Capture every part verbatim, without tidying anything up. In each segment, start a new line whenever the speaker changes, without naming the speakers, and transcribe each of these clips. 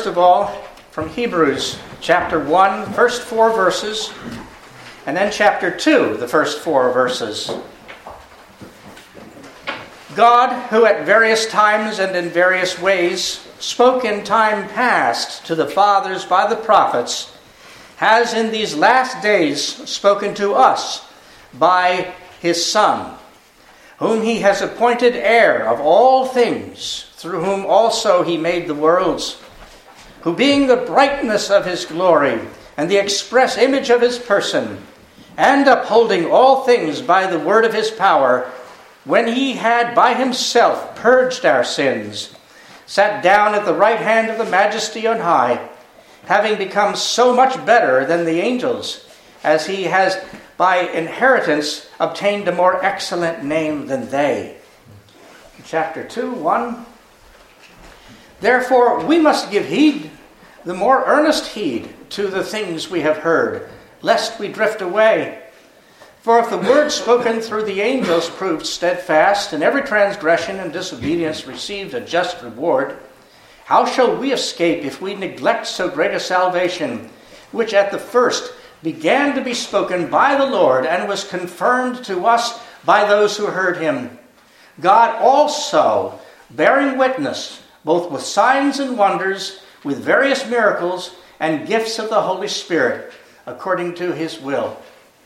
first of all, from Hebrews chapter one, first four verses, and then chapter two, the first four verses. God, who at various times and in various ways spoke in time past to the fathers by the prophets, has in these last days spoken to us by his Son, whom he has appointed heir of all things, through whom also he made the worlds, who being the brightness of his glory and the express image of his person, and upholding all things by the word of his power, when he had by himself purged our sins, sat down at the right hand of the Majesty on high, having become so much better than the angels, as he has by inheritance obtained a more excellent name than they. Chapter two, one. Therefore we must give heed, the more earnest heed, to the things we have heard, lest we drift away. For if the word spoken through the angels proved steadfast, and every transgression and disobedience received a just reward, how shall we escape if we neglect so great a salvation, which at the first began to be spoken by the Lord, and was confirmed to us by those who heard him? God also, bearing witness, both with signs and wonders, with various miracles and gifts of the Holy Spirit, according to his will.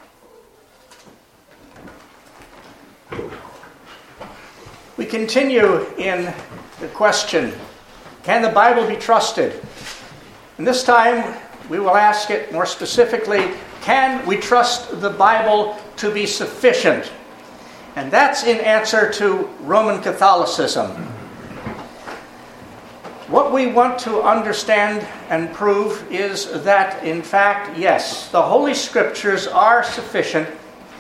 We continue in the question, can the Bible be trusted? And this time we will ask it more specifically, can we trust the Bible to be sufficient? And that's in answer to Roman Catholicism. What we want to understand and prove is that, in fact, yes, the Holy Scriptures are sufficient.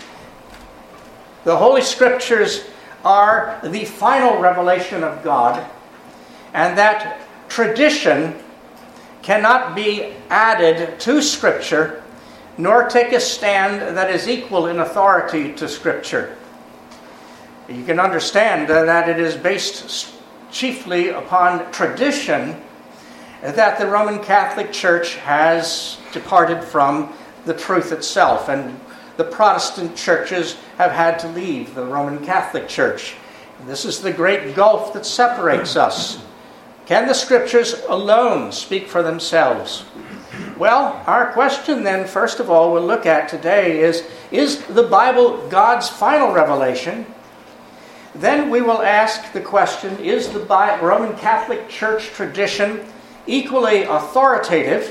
The Holy Scriptures are the final revelation of God, and that tradition cannot be added to Scripture, nor take a stand that is equal in authority to Scripture. You can understand that it is based chiefly upon tradition that the Roman Catholic Church has departed from the truth itself, and the Protestant churches have had to leave the Roman Catholic Church. This is the great gulf that separates us. Can the Scriptures alone speak for themselves? Well, our question then, first of all, we'll look at today is, is the Bible God's final revelation? Then we will ask the question, is the Roman Catholic Church tradition equally authoritative?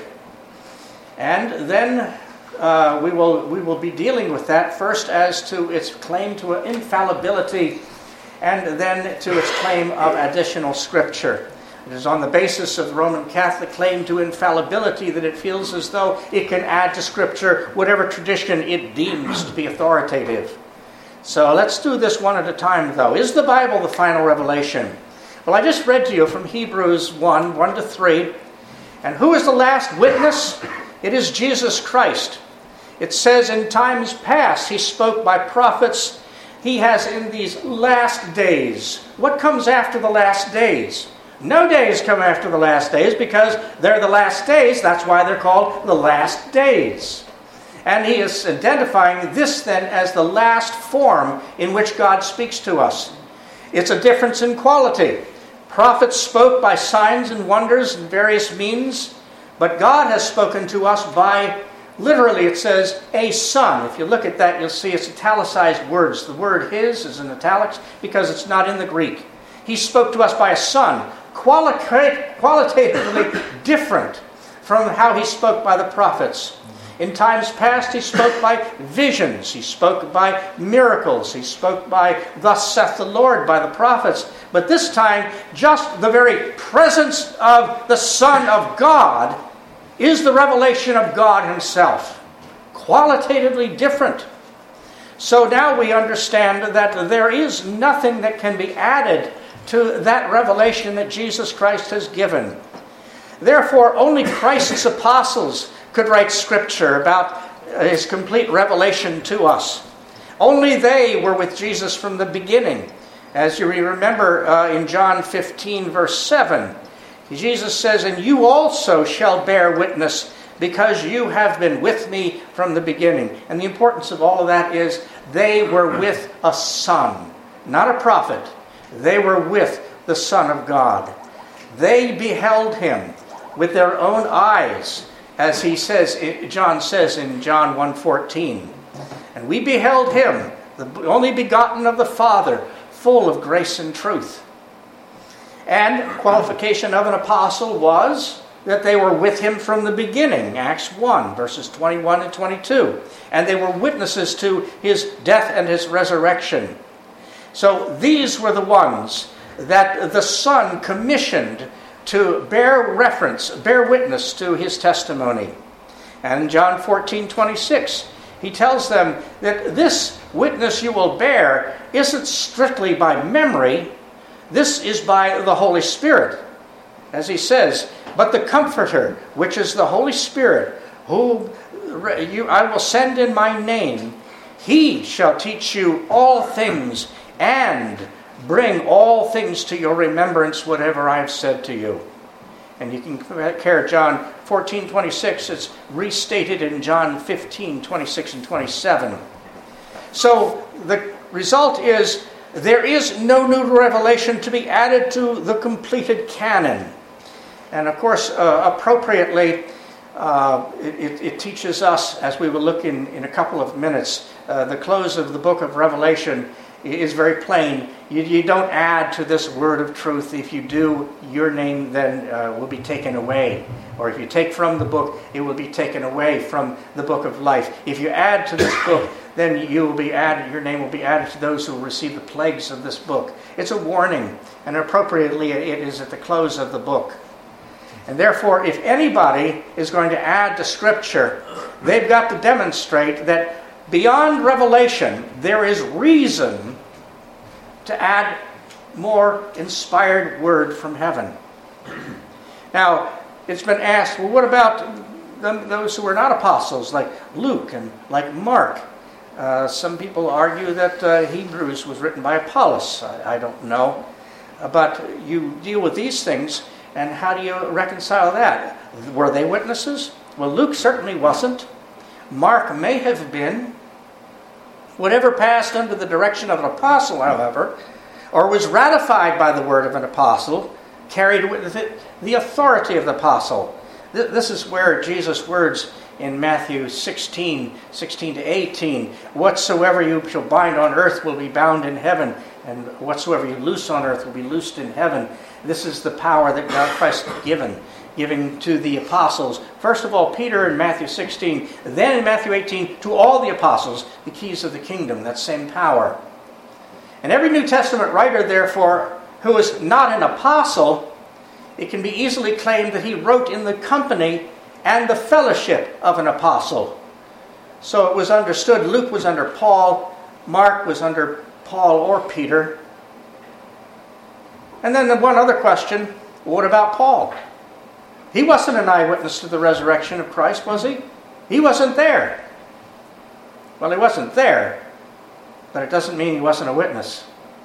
And then uh, we will we will be dealing with that first as to its claim to infallibility, and then to its claim of additional Scripture. It is on the basis of the Roman Catholic claim to infallibility that it feels as though it can add to Scripture whatever tradition it deems to be authoritative. So let's do this one at a time, though. Is the Bible the final revelation? Well, I just read to you from Hebrews one, one to three. And who is the last witness? It is Jesus Christ. It says, in times past he spoke by prophets. He has in these last days. What comes after the last days? No days come after the last days, because they're the last days. That's why they're called the last days. And he is identifying this then as the last form in which God speaks to us. It's a difference in quality. Prophets spoke by signs and wonders and various means, but God has spoken to us by, literally it says, a Son. If you look at that, you'll see it's italicized words. The word his is in italics because it's not in the Greek. He spoke to us by a Son, qualita- qualitatively different from how he spoke by the prophets. In times past, he spoke by visions. He spoke by miracles. He spoke by, thus saith the Lord, by the prophets. But this time, just the very presence of the Son of God is the revelation of God himself. Qualitatively different. So now we understand that there is nothing that can be added to that revelation that Jesus Christ has given. Therefore, only Christ's apostles could write Scripture about his complete revelation to us. Only they were with Jesus from the beginning. As you remember uh, in John fifteen, verse seven, Jesus says, and you also shall bear witness, because you have been with me from the beginning. And the importance of all of that is they were with a son, not a prophet. They were with the Son of God. They beheld him with their own eyes, as he says, John says in John one fourteen. And we beheld him, the only begotten of the Father, full of grace and truth. And qualification of an apostle was that they were with him from the beginning, Acts one, verses twenty-one and twenty-two. And they were witnesses to his death and his resurrection. So these were the ones that the Son commissioned to bear reference, bear witness to his testimony. And in John fourteen twenty-six, he tells them that this witness you will bear isn't strictly by memory. This is by the Holy Spirit. As he says, but the Comforter, which is the Holy Spirit, who you, I will send in my name, he shall teach you all things and bring all things to your remembrance, whatever I have said to you. And you can compare John fourteen twenty-six. It's restated in John fifteen twenty-six and twenty-seven. So the result is there is no new revelation to be added to the completed canon. And of course, uh, appropriately, uh, it, it teaches us, as we will look in, in a couple of minutes, uh, the close of the book of Revelation is very plain. You, you don't add to this word of truth. If you do, your name then uh, will be taken away. Or if you take from the book, it will be taken away from the book of life. If you add to this book, then you will be added, your name will be added to those who will receive the plagues of this book. It's a warning, and appropriately it is at the close of the book. And therefore, if anybody is going to add to Scripture, they've got to demonstrate that beyond revelation, there is reason to add more inspired word from heaven. Now, it's been asked, well, what about them, those who were not apostles, like Luke and like Mark? Uh, some people argue that uh, Hebrews was written by Apollos. I, I don't know. Uh, but you deal with these things, and how do you reconcile that? Were they witnesses? Well, Luke certainly wasn't. Mark may have been. Whatever passed under the direction of an apostle, however, or was ratified by the word of an apostle, carried with it the authority of the apostle. This is where Jesus' words in Matthew sixteen, sixteen to eighteen, whatsoever you shall bind on earth will be bound in heaven, and whatsoever you loose on earth will be loosed in heaven. This is the power that God Christ had given, giving to the apostles. First of all, Peter in Matthew sixteen, then in Matthew eighteen, to all the apostles, the keys of the kingdom, that same power. And every New Testament writer, therefore, who is not an apostle, it can be easily claimed that he wrote in the company and the fellowship of an apostle. So it was understood Luke was under Paul, Mark was under Paul or Peter. And then the one other question, what about Paul? He wasn't an eyewitness to the resurrection of Christ, was he? He wasn't there. Well, he wasn't there, but it doesn't mean he wasn't a witness.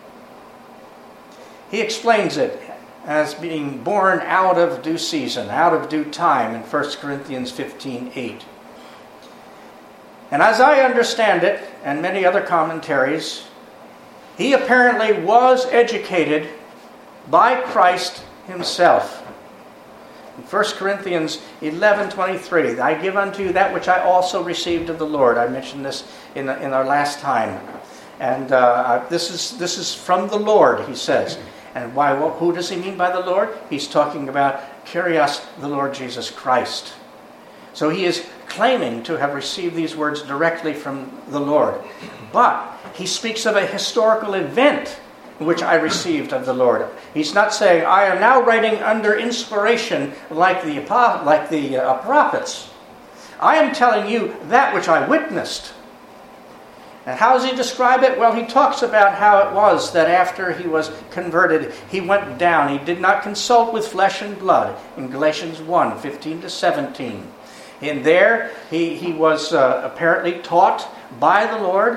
He explains it as being born out of due season, out of due time in First Corinthians fifteen eight. And as I understand it, and many other commentaries, he apparently was educated by Christ himself. In First Corinthians eleven twenty-three, I give unto you that which I also received of the Lord. I mentioned this in, in our last time. And uh, this is this is from the Lord, he says. And why? Well, who does he mean by the Lord? He's talking about Kyrios, the Lord Jesus Christ. So he is claiming to have received these words directly from the Lord. But he speaks of a historical event which I received of the Lord. He's not saying, I am now writing under inspiration like the, like the uh, prophets. I am telling you that which I witnessed. And how does he describe it? Well, he talks about how it was that after he was converted, he went down. He did not consult with flesh and blood in Galatians one, fifteen to seventeen. In there, he, he was uh, apparently taught by the Lord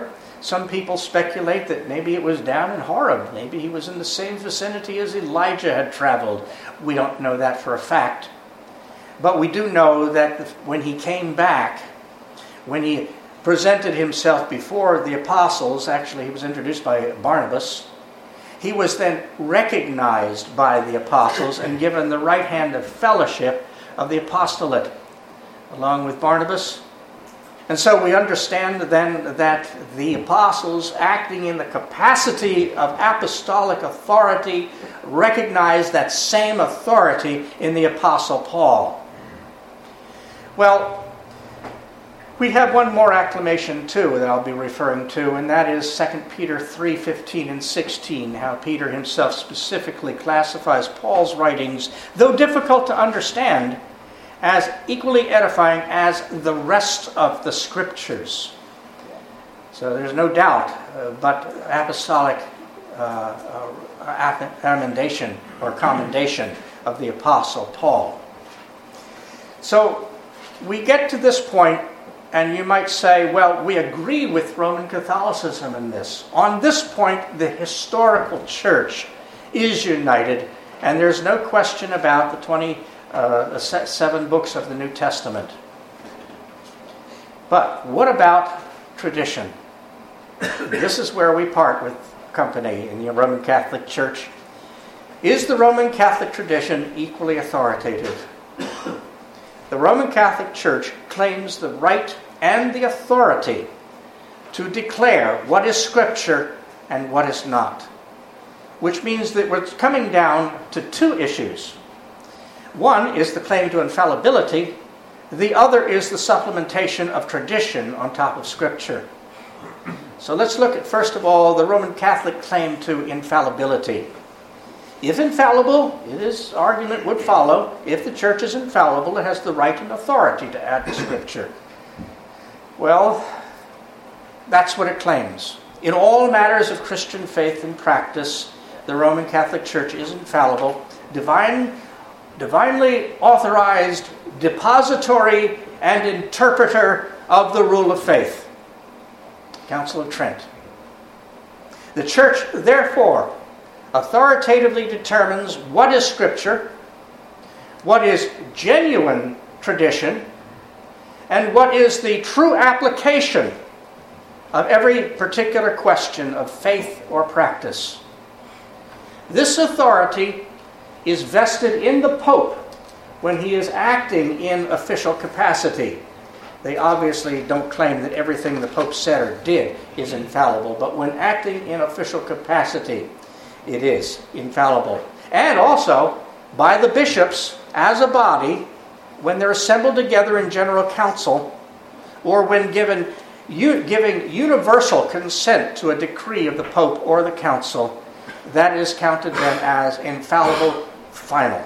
Some people speculate that maybe it was down in Horeb. Maybe he was in the same vicinity as Elijah had traveled. We don't know that for a fact. But we do know that when he came back, when he presented himself before the apostles, actually he was introduced by Barnabas, he was then recognized by the apostles and given the right hand of fellowship of the apostolate, along with Barnabas. And so we understand then that the apostles, acting in the capacity of apostolic authority, recognized that same authority in the Apostle Paul. Well, we have one more acclamation too that I'll be referring to, and that is Second Peter three fifteen and sixteen, how Peter himself specifically classifies Paul's writings, though difficult to understand, as equally edifying as the rest of the Scriptures. So there's no doubt uh, but apostolic uh, uh, commendation or commendation of the Apostle Paul. So we get to this point, and you might say, well, we agree with Roman Catholicism in this. On this point, the historical church is united, and there's no question about the twenty Uh, the seven books of the New Testament. But what about tradition? This is where we part with company in the Roman Catholic Church. Is the Roman Catholic tradition equally authoritative? The Roman Catholic Church claims the right and the authority to declare what is Scripture and what is not, which means that we're coming down to two issues. One is the claim to infallibility. The other is the supplementation of tradition on top of Scripture. So let's look at, first of all, the Roman Catholic claim to infallibility. If infallible, this argument would follow, if the church is infallible, it has the right and authority to add to Scripture. Well, that's what it claims. In all matters of Christian faith and practice, the Roman Catholic Church is infallible, divine divinely authorized depository and interpreter of the rule of faith. Council of Trent. The Church, therefore, authoritatively determines what is Scripture, what is genuine tradition, and what is the true application of every particular question of faith or practice. This authority is vested in the Pope when he is acting in official capacity. They obviously don't claim that everything the Pope said or did is infallible, but when acting in official capacity, it is infallible. And also by the bishops as a body, when they're assembled together in general council, or when given u- giving universal consent to a decree of the Pope or the council, that is counted then as infallible, final.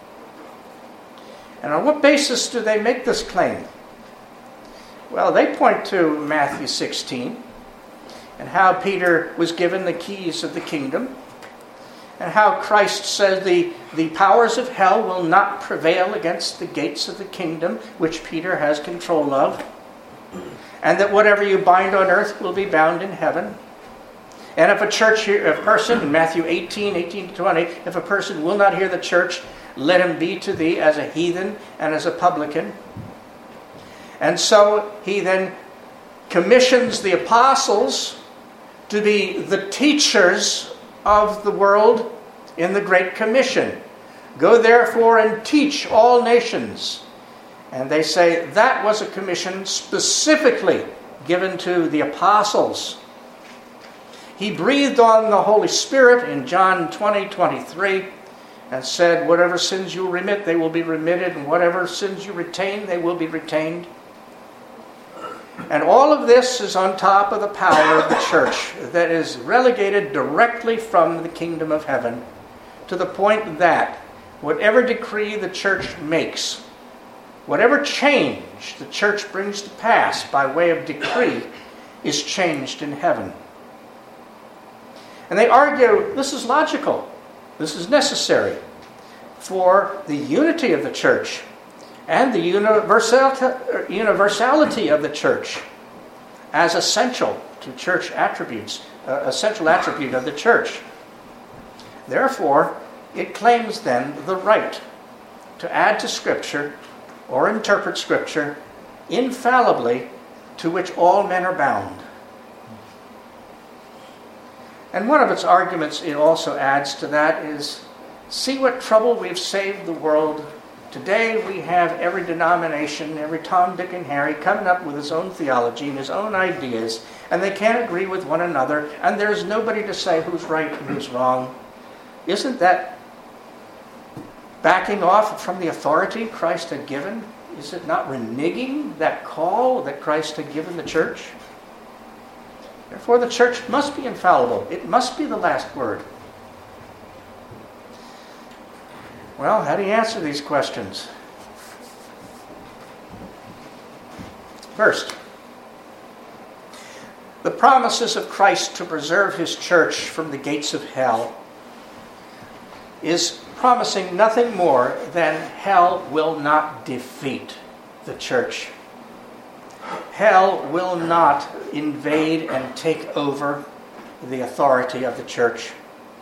And on what basis do they make this claim? Well, they point to Matthew sixteen and how Peter was given the keys of the kingdom, and how Christ said the, the powers of hell will not prevail against the gates of the kingdom which Peter has control of, and that whatever you bind on earth will be bound in heaven. And if a church, a person, in Matthew eighteen, eighteen to twenty, if a person will not hear the church, let him be to thee as a heathen and as a publican. And so he then commissions the apostles to be the teachers of the world in the Great Commission. Go therefore and teach all nations. And they say that was a commission specifically given to the apostles. He breathed on the Holy Spirit in John twenty, twenty-three and said, whatever sins you remit, they will be remitted, and whatever sins you retain, they will be retained. And all of this is on top of the power of the church that is relegated directly from the kingdom of heaven, to the point that whatever decree the church makes, whatever change the church brings to pass by way of decree, is changed in heaven. And they argue this is logical, this is necessary for the unity of the church and the universal, universality of the church. as essential to church attributes, uh, essential attribute of the church. Therefore, it claims then the right to add to Scripture or interpret Scripture infallibly, to which all men are bound. And one of its arguments it also adds to that is, see what trouble we've saved the world. Today we have every denomination, every Tom, Dick, and Harry coming up with his own theology and his own ideas, and they can't agree with one another, and there's nobody to say who's right and who's wrong. Isn't that backing off from the authority Christ had given? Is it not reneging that call that Christ had given the church? Therefore, the church must be infallible. It must be the last word. Well, how do you answer these questions? First, the promises of Christ to preserve his church from the gates of hell is promising nothing more than hell will not defeat the church. Hell will not invade and take over the authority of the church.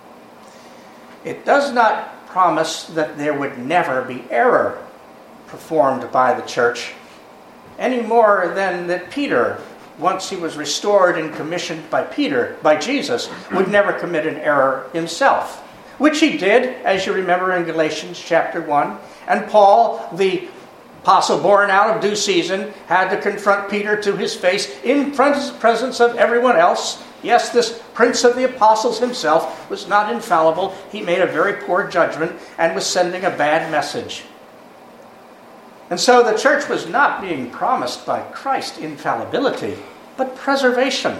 It does not promise that there would never be error performed by the church, any more than that Peter, once he was restored and commissioned by Peter, by Jesus, would never commit an error himself, which he did, as you remember in Galatians chapter one. And Paul, the apostle born out of due season, had to confront Peter to his face in presence of everyone else. Yes, this prince of the apostles himself was not infallible. He made a very poor judgment and was sending a bad message. And so the church was not being promised by Christ infallibility, but preservation.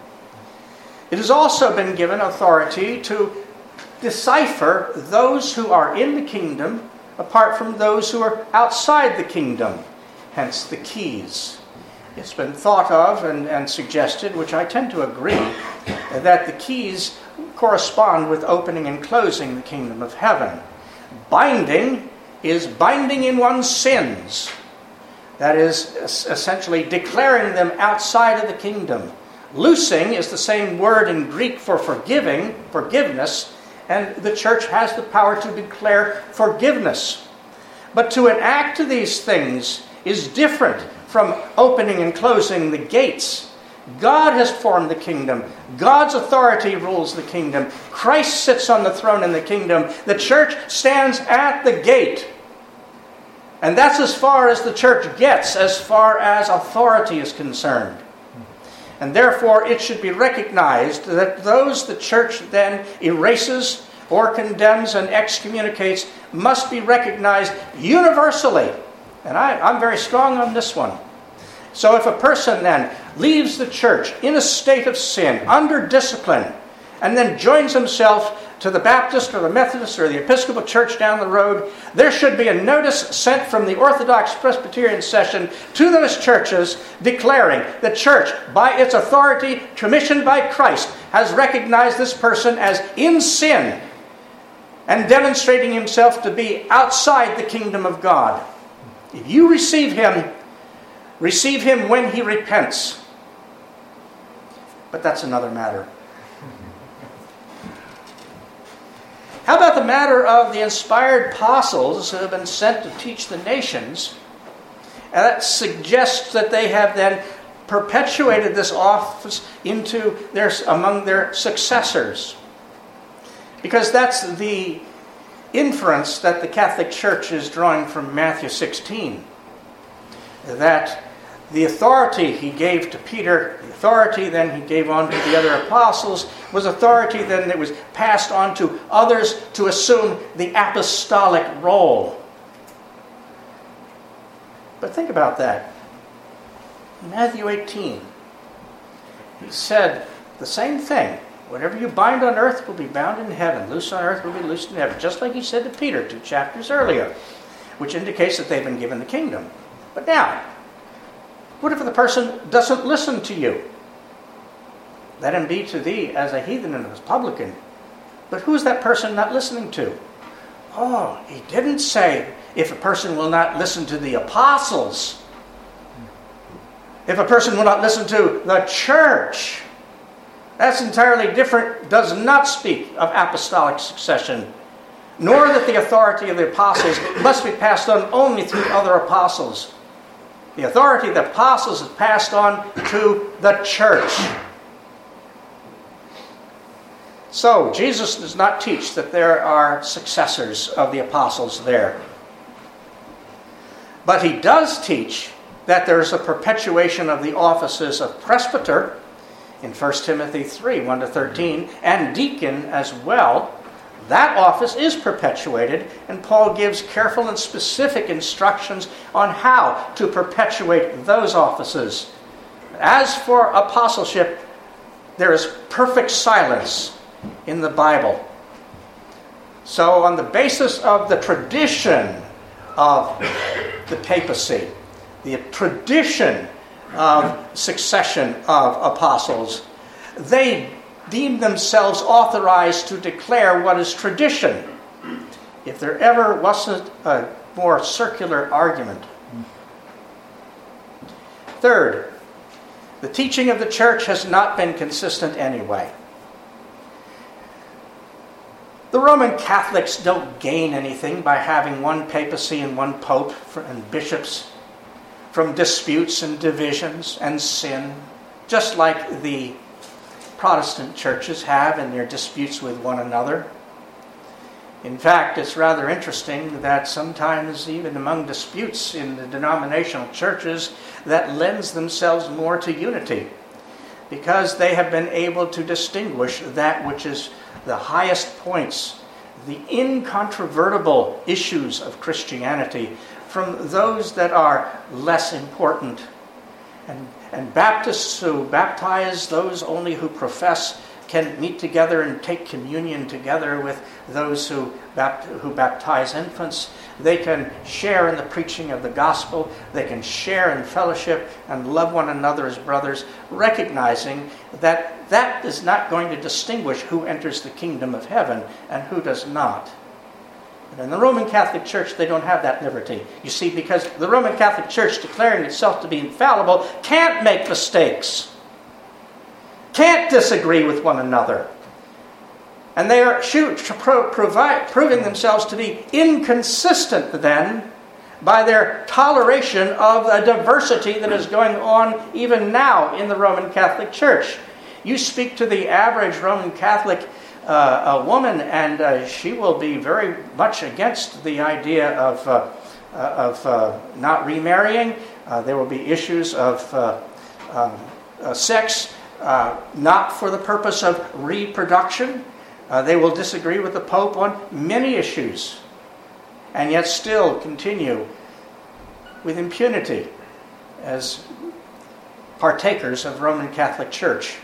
It has also been given authority to decipher those who are in the kingdom apart from those who are outside the kingdom, hence the keys. It's been thought of and, and suggested, which I tend to agree, that the keys correspond with opening and closing the kingdom of heaven. Binding is binding in one's sins. That is essentially declaring them outside of the kingdom. Loosing is the same word in Greek for forgiving, forgiveness, and the church has the power to declare forgiveness. But to enact these things is different from opening and closing the gates. God has formed the kingdom. God's authority rules the kingdom. Christ sits on the throne in the kingdom. The church stands at the gate. And that's as far as the church gets, as far as authority is concerned. And therefore, it should be recognized that those the church then erases or condemns and excommunicates must be recognized universally. And I, I'm very strong on this one. So if a person then leaves the church in a state of sin, under discipline, and then joins himself to the Baptist or the Methodist or the Episcopal Church down the road, there should be a notice sent from the Orthodox Presbyterian session to those churches declaring the church, by its authority commissioned by Christ, has recognized this person as in sin and demonstrating himself to be outside the kingdom of God. If you receive him, receive him when he repents. But that's another matter. How about the matter of the inspired apostles who have been sent to teach the nations? And that suggests that they have then perpetuated this office into their, among their successors. Because that's the inference that the Catholic Church is drawing from Matthew sixteen. That the authority he gave to Peter, the authority then he gave on to the other apostles, was authority then that was passed on to others to assume the apostolic role. But think about that. In Matthew eighteen, he said the same thing. Whatever you bind on earth will be bound in heaven. Loose on earth will be loosed in heaven. Just like he said to Peter two chapters earlier, which indicates that they've been given the kingdom. But now, what if the person doesn't listen to you? Let him be to thee as a heathen and a publican. But who's that person not listening to? Oh, he didn't say if a person will not listen to the apostles. If a person will not listen to the church, that's entirely different, does not speak of apostolic succession, nor that the authority of the apostles must be passed on only through other apostles. The authority of the apostles is passed on to the church. So, Jesus does not teach that there are successors of the apostles there. But he does teach that there is a perpetuation of the offices of presbyter in First Timothy three, one to thirteen, and deacon as well. That office is perpetuated, and Paul gives careful and specific instructions on how to perpetuate those offices. As for apostleship, there is perfect silence in the Bible. So on the basis of the tradition of the papacy, the tradition of succession of apostles, they deem themselves authorized to declare what is tradition. If there ever wasn't a more circular argument. Third, the teaching of the church has not been consistent anyway. The Roman Catholics don't gain anything by having one papacy and one pope and bishops from disputes and divisions and sin, just like the Protestant churches have in their disputes with one another. In fact, it's rather interesting that sometimes even among disputes in the denominational churches that lends themselves more to unity, because they have been able to distinguish that which is the highest points, the incontrovertible issues of Christianity, from those that are less important. And, and Baptists who baptize those only who profess can meet together and take communion together with those who, bapt- who baptize infants. They can share in the preaching of the gospel. They can share in fellowship and love one another as brothers, recognizing that that is not going to distinguish who enters the kingdom of heaven and who does not. But in the Roman Catholic Church, they don't have that liberty. You see, because the Roman Catholic Church, declaring itself to be infallible, can't make mistakes, can't disagree with one another. And they are shoot, pro, provide, proving themselves to be inconsistent then by their toleration of a diversity that is going on even now in the Roman Catholic Church. You speak to the average Roman Catholic uh, a woman, and uh, she will be very much against the idea of, uh, uh, of uh, not remarrying. Uh, there will be issues of uh, um, uh, sex, uh, not for the purpose of reproduction. Uh, they will disagree with the Pope on many issues, and yet still continue with impunity as partakers of Roman Catholic Church.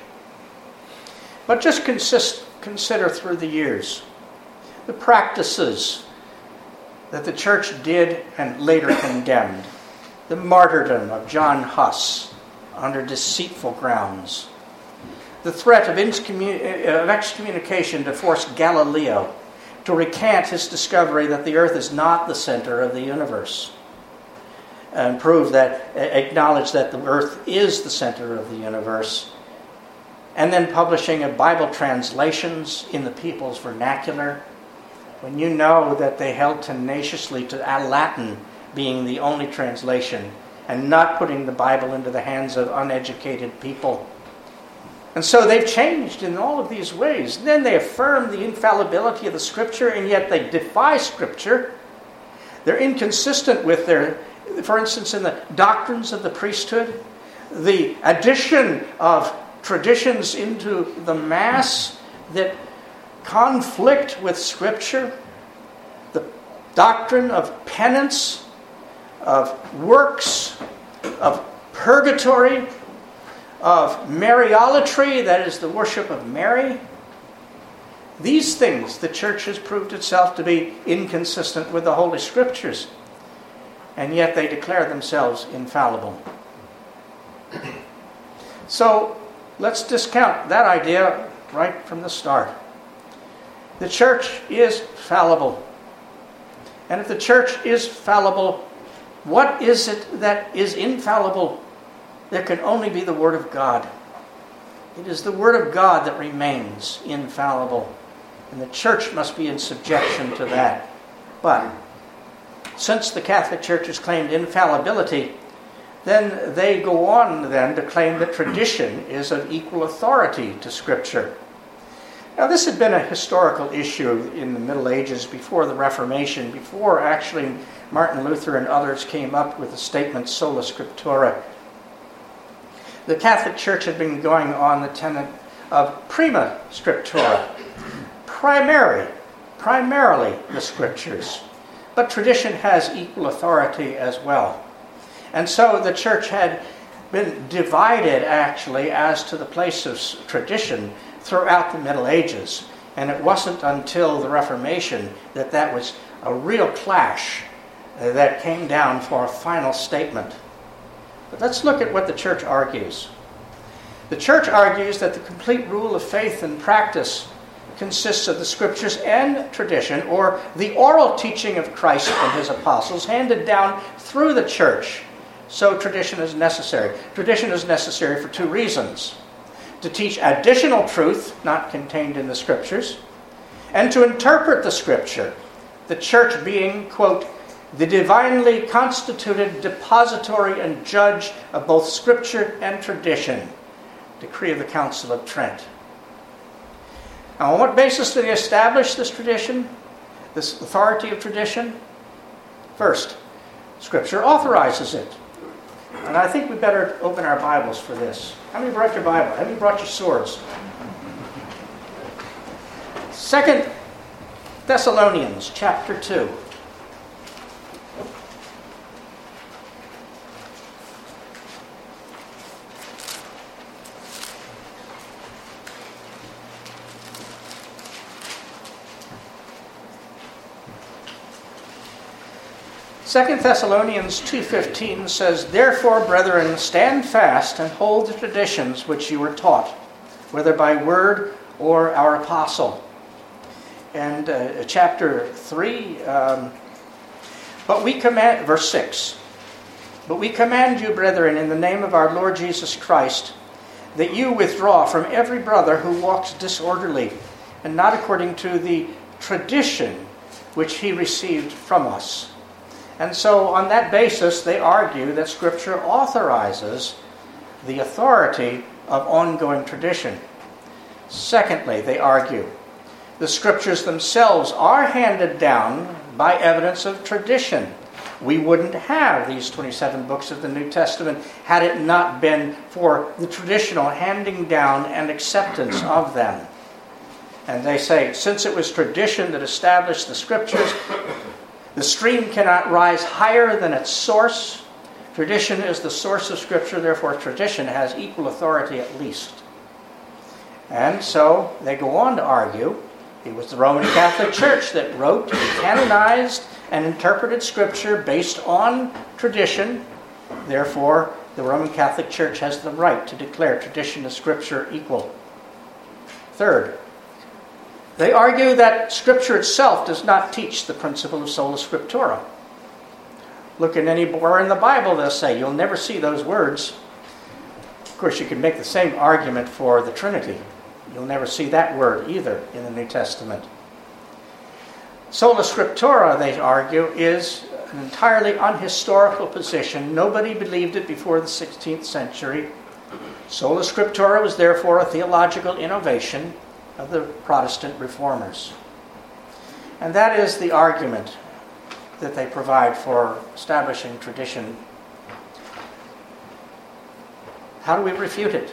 But just consist, consider through the years the practices that the Church did and later condemned. The martyrdom of John Huss under deceitful grounds. The threat of excommunication to force Galileo to recant his discovery that the earth is not the center of the universe, and prove that, acknowledge that the earth is the center of the universe, and then publishing of Bible translations in the people's vernacular, when you know that they held tenaciously to Latin being the only translation, and not putting the Bible into the hands of uneducated people. And so they've changed in all of these ways. And then they affirm the infallibility of the Scripture, and yet they defy Scripture. They're inconsistent with their, for instance, in the doctrines of the priesthood, the addition of traditions into the Mass that conflict with Scripture, the doctrine of penance, of works, of purgatory, of Mariolatry, that is the worship of Mary. These things the Church has proved itself to be inconsistent with the Holy Scriptures, and yet they declare themselves infallible. So let's discount that idea right from the start. The Church is fallible. And if the Church is fallible, what is it that is infallible? There can only be the Word of God. It is the Word of God that remains infallible, and the church must be in subjection to that. But since the Catholic Church has claimed infallibility, then they go on then to claim that tradition is of equal authority to Scripture. Now, this had been a historical issue in the Middle Ages before the Reformation, before actually Martin Luther and others came up with the statement sola scriptura. The Catholic Church had been going on the tenet of prima scriptura, primary, primarily the Scriptures. But tradition has equal authority as well. And so the church had been divided, actually, as to the place of tradition throughout the Middle Ages. And it wasn't until the Reformation that that was a real clash uh, that came down for a final statement. But let's look at what the church argues. The church argues that the complete rule of faith and practice consists of the Scriptures and tradition, or the oral teaching of Christ and his apostles, handed down through the church. So tradition is necessary. Tradition is necessary for two reasons: to teach additional truth not contained in the Scriptures, and to interpret the Scripture, the church being, quote, the divinely constituted depository and judge of both Scripture and tradition. Decree of the Council of Trent. Now, on what basis do they establish this tradition, this authority of tradition? First, Scripture authorizes it. And I think we better open our Bibles for this. How many brought your Bible? How many brought your swords? Second Thessalonians chapter two. Second Thessalonians two fifteen says, "Therefore, brethren, stand fast and hold the traditions which you were taught, whether by word or our apostle." And uh, chapter three, um, but we command, verse six, "But we command you, brethren, in the name of our Lord Jesus Christ, that you withdraw from every brother who walks disorderly, and not according to the tradition which he received from us." And so on that basis, they argue that Scripture authorizes the authority of ongoing tradition. Secondly, they argue, the Scriptures themselves are handed down by evidence of tradition. We wouldn't have these twenty-seven books of the New Testament had it not been for the traditional handing down and acceptance of them. And they say, since it was tradition that established the Scriptures, the stream cannot rise higher than its source. Tradition is the source of Scripture, therefore tradition has equal authority at least. And so they go on to argue it was the Roman Catholic Church that wrote, canonized, and interpreted Scripture based on tradition. Therefore, the Roman Catholic Church has the right to declare tradition and Scripture equal. Third, they argue that Scripture itself does not teach the principle of sola scriptura. Look at anywhere in the Bible, they'll say, you'll never see those words. Of course, you can make the same argument for the Trinity. You'll never see that word either in the New Testament. Sola scriptura, they argue, is an entirely unhistorical position. Nobody believed it before the sixteenth century. Sola scriptura was therefore a theological innovation of the Protestant reformers. And that is the argument that they provide for establishing tradition. How do we refute it?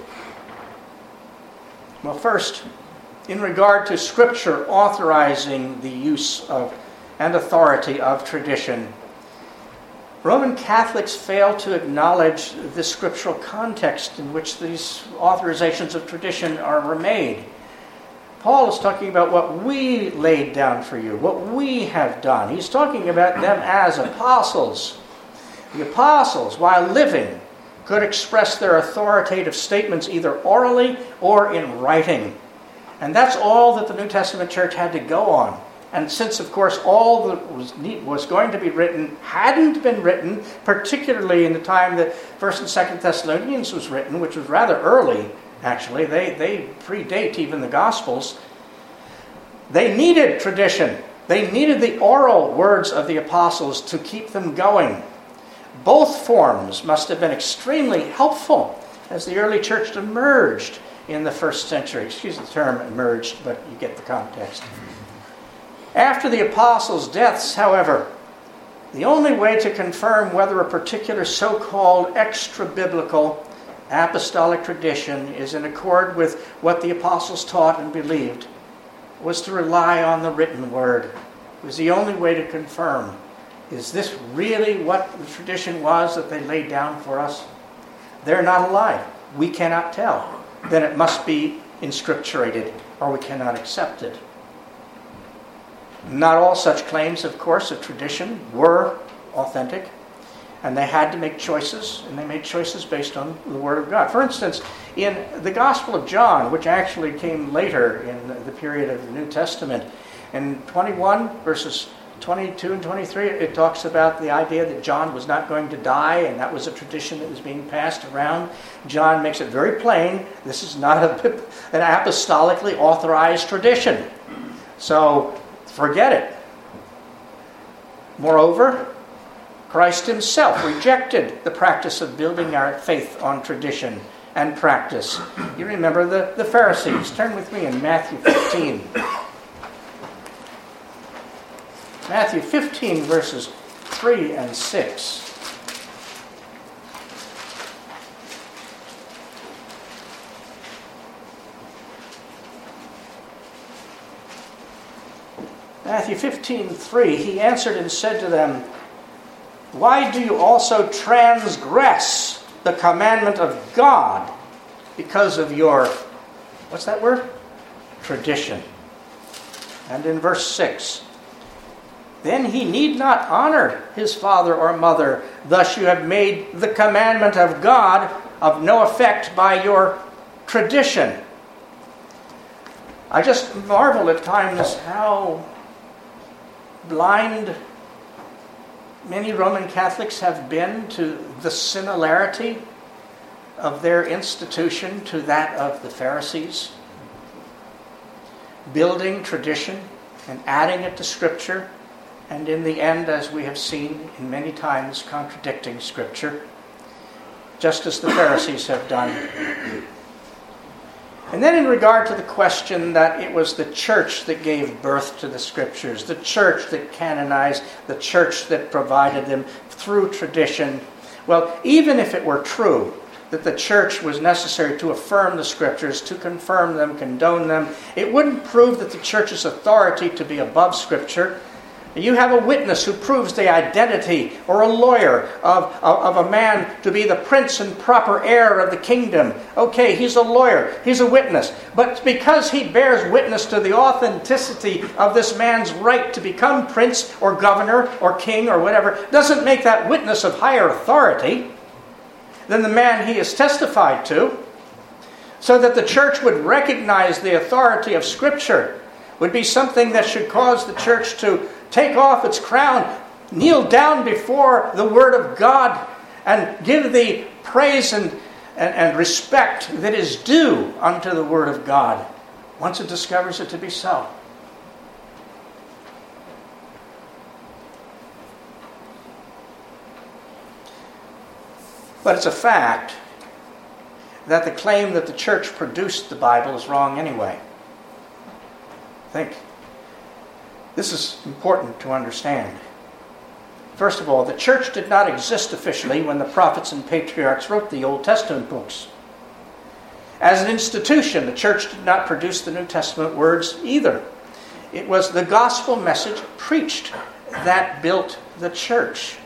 Well, first, in regard to Scripture authorizing the use of and authority of tradition, Roman Catholics fail to acknowledge the scriptural context in which these authorizations of tradition are made. Paul is talking about what we laid down for you, what we have done. He's talking about them as apostles. The apostles, while living, could express their authoritative statements either orally or in writing. And that's all that the New Testament church had to go on. And since, of course, all that was, need, was going to be written hadn't been written, particularly in the time that First and Second Thessalonians was written, which was rather early, actually. They, they predate even the Gospels. They needed tradition. They needed the oral words of the apostles to keep them going. Both forms must have been extremely helpful as the early church emerged in the first century. Excuse the term emerged, but you get the context. After the apostles' deaths, however, the only way to confirm whether a particular so-called extra-biblical apostolic tradition is in accord with what the apostles taught and believed was to rely on the written word. It was the only way to confirm, is this really what the tradition was that they laid down for us? They're not alive. We cannot tell. Then it must be inscripturated, or we cannot accept it. Not all such claims, of course, of tradition were authentic, and they had to make choices, and they made choices based on the Word of God. For instance, in the Gospel of John, which actually came later in the period of the New Testament, in twenty-one, verses twenty-two and twenty-three, it talks about the idea that John was not going to die, and that was a tradition that was being passed around. John makes it very plain, this is not a, an apostolically authorized tradition. So, forget it. Moreover, Christ himself rejected the practice of building our faith on tradition and practice. You remember the, the Pharisees. Turn with me in Matthew fifteen. Matthew fifteen, verses three and six. Matthew fifteen, three, he answered and said to them, "Why do you also transgress the commandment of God because of your," what's that word? Tradition. And in verse six, "Then he need not honor his father or mother. Thus you have made the commandment of God of no effect by your tradition." I just marvel at times how blind many Roman Catholics have been to the similarity of their institution to that of the Pharisees. Building tradition and adding it to Scripture, and in the end, as we have seen in many times, contradicting Scripture, just as the Pharisees have done. And then in regard to the question that it was the church that gave birth to the Scriptures, the church that canonized, the church that provided them through tradition. Well, even if it were true that the church was necessary to affirm the Scriptures, to confirm them, condone them, it wouldn't prove that the church's authority to be above Scripture. You have a witness who proves the identity, or a lawyer, of, of, of a man to be the prince and proper heir of the kingdom. Okay, he's a lawyer, he's a witness. But because he bears witness to the authenticity of this man's right to become prince or governor or king or whatever, doesn't make that witness of higher authority than the man he is testified to. So that the church would recognize the authority of Scripture would be something that should cause the church to take off its crown, kneel down before the Word of God, and give the praise and, and, and respect that is due unto the Word of God, once it discovers it to be so. But it's a fact that the claim that the church produced the Bible is wrong anyway. Think. This is important to understand. First of all, the church did not exist officially when the prophets and patriarchs wrote the Old Testament books. As an institution, the church did not produce the New Testament words either. It was the gospel message preached that built the church.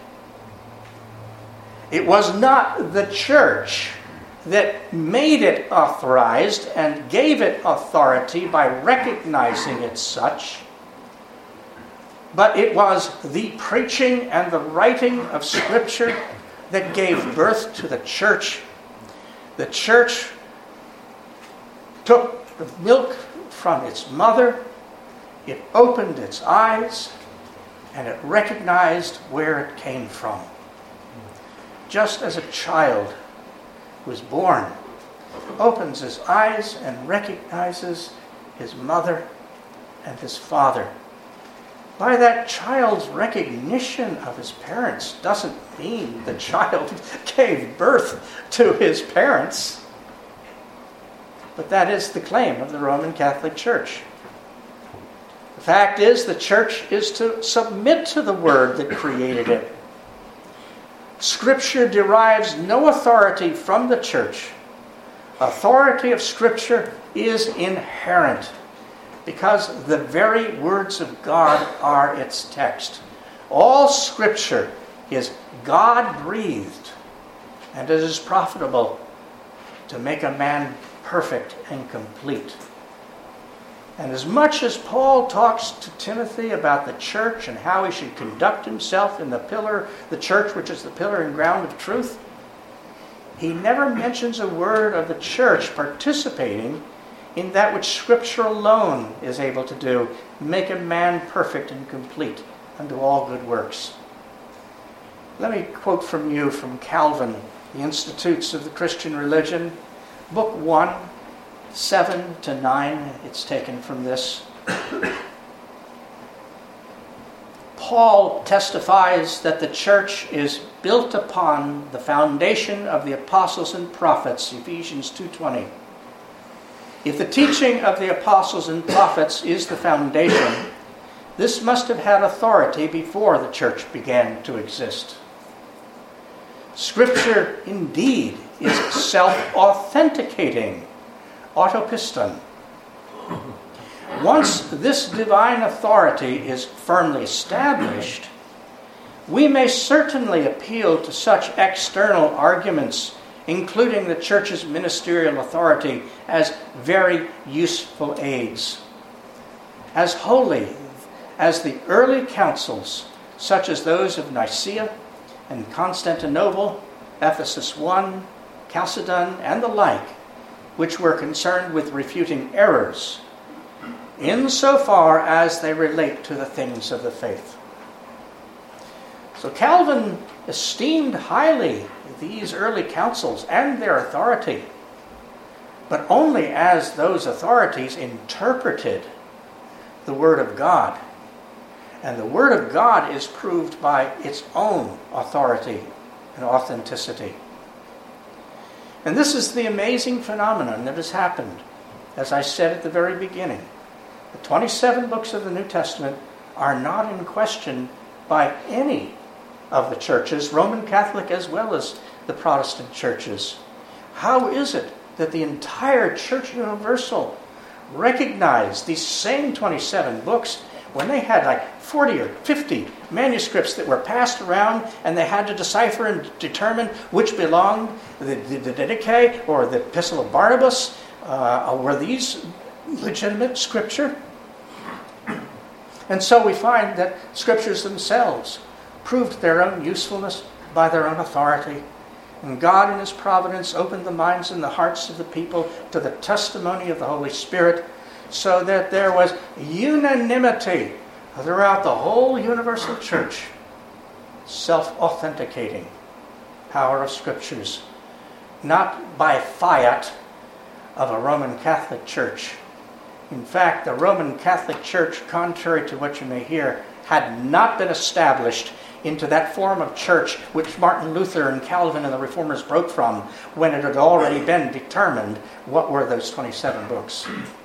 It was not the church that made it authorized and gave it authority by recognizing it such, but it was the preaching and the writing of Scripture that gave birth to the church. The church took the milk from its mother. It opened its eyes and it recognized where it came from. Just as a child who is born opens his eyes and recognizes his mother and his father. By that child's recognition of his parents doesn't mean the child gave birth to his parents. But that is the claim of the Roman Catholic Church. The fact is, the church is to submit to the word that created it. Scripture derives no authority from the church. Authority of Scripture is inherent because the very words of God are its text. All Scripture is God-breathed, and it is profitable to make a man perfect and complete. And as much as Paul talks to Timothy about the church and how he should conduct himself in the pillar, the church which is the pillar and ground of truth, he never mentions a word of the church participating in that which Scripture alone is able to do, make a man perfect and complete unto all good works. Let me quote from you from Calvin, The Institutes of the Christian Religion, Book one, seven to nine, it's taken from this. Paul testifies that the church is built upon the foundation of the apostles and prophets, Ephesians two twenty. If the teaching of the apostles and prophets is the foundation, this must have had authority before the church began to exist. Scripture indeed is self-authenticating. Autopiston. Once this divine authority is firmly established, we may certainly appeal to such external arguments, including the church's ministerial authority, as very useful aids. As holy as the early councils, such as those of Nicaea and Constantinople, Ephesus one, Chalcedon, and the like, which were concerned with refuting errors, insofar as they relate to the things of the faith. So Calvin esteemed highly these early councils and their authority, but only as those authorities interpreted the Word of God. And the Word of God is proved by its own authority and authenticity. And this is the amazing phenomenon that has happened. As I said at the very beginning, the twenty-seven books of the New Testament are not in question by any of the churches, Roman Catholic as well as the Protestant churches. How is it that the entire Church Universal recognized these same twenty-seven books when they had like forty or fifty manuscripts that were passed around and they had to decipher and determine which belonged, the, the, the Didache or the Epistle of Barnabas, uh, were these legitimate Scripture? And so we find that Scriptures themselves proved their own usefulness by their own authority. And God in His providence opened the minds and the hearts of the people to the testimony of the Holy Spirit, so that there was unanimity throughout the whole universal church, self-authenticating power of Scriptures, not by fiat of a Roman Catholic Church. In fact, the Roman Catholic Church, contrary to what you may hear, had not been established into that form of church which Martin Luther and Calvin and the Reformers broke from, when it had already been determined what were those twenty-seven books.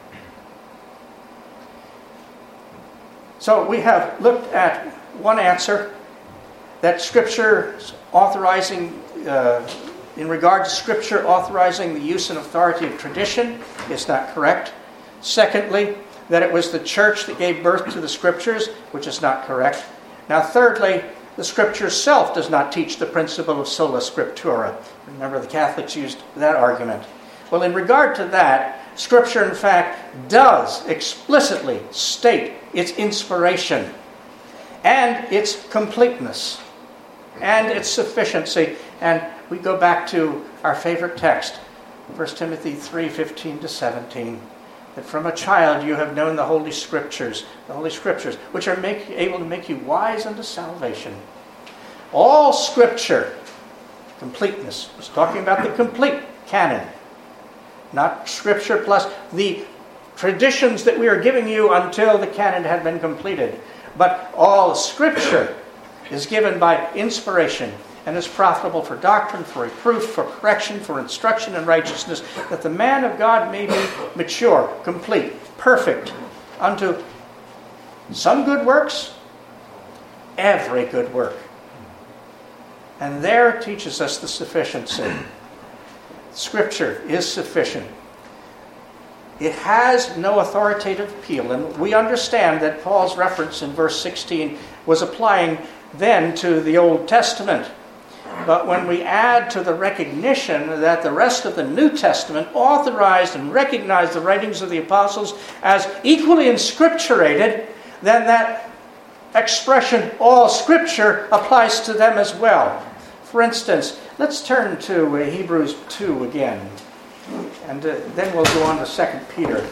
So we have looked at one answer, that Scripture authorizing, uh, in regard to Scripture authorizing the use and authority of tradition is not correct. Secondly, that it was the church that gave birth to the Scriptures, which is not correct. Now thirdly, the Scripture itself does not teach the principle of sola scriptura. Remember, the Catholics used that argument. Well, in regard to that, Scripture, in fact, does explicitly state its inspiration and its completeness and its sufficiency. And we go back to our favorite text, First Timothy three fifteen to seventeen. that from a child you have known the Holy Scriptures, the Holy Scriptures, which are make, able to make you wise unto salvation. All Scripture, completeness, was talking about the complete canon, not Scripture plus the traditions that we are giving you until the canon had been completed. But all Scripture is given by inspiration and is profitable for doctrine, for reproof, for correction, for instruction in righteousness, that the man of God may be mature, complete, perfect, unto some good works, every good work. And there it teaches us the sufficiency. Scripture is sufficient. It has no authoritative appeal, and we understand that Paul's reference in verse sixteen was applying then to the Old Testament. But when we add to the recognition that the rest of the New Testament authorized and recognized the writings of the apostles as equally inscripturated, then that expression, all Scripture, applies to them as well. For instance, let's turn to uh, Hebrews two again, and uh, then we'll go on to Second Peter.